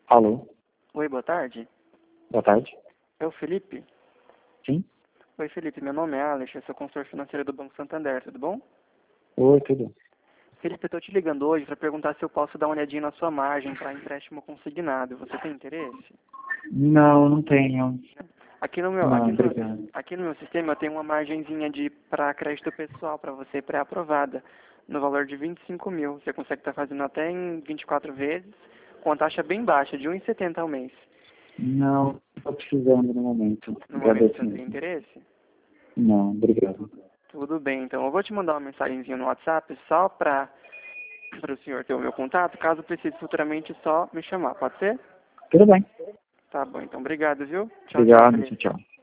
Alô, Oi, boa tarde. boa tarde. É o Felipe? Sim? Oi, Felipe, meu nome é Alex, eu sou consultor financeiro do Banco Santander, tudo bom? Oi, tudo. Felipe, eu estou te ligando hoje para perguntar se eu posso dar uma olhadinha na sua margem para empréstimo consignado. Você tem interesse? Não, não tenho. Aqui no meu, Não, aqui no, obrigado. aqui no meu sistema eu tenho uma margenzinha de para crédito pessoal para você pré-aprovada, no valor de 25 mil. Você consegue estar fazendo até em 24 vezes, com a taxa bem baixa, de 1,70 ao mês. Não, estou precisando no momento. No momento você Agradeço não tem mesmo. interesse? Não, obrigado. Tudo bem, então eu vou te mandar uma mensagenzinha no WhatsApp só para o senhor ter o meu contato. Caso precise futuramente, só me chamar, pode ser? Tudo bem. Tá bom, então obrigado, viu? Tchau, tchau, Obrigado, Felipe. tchau, tchau.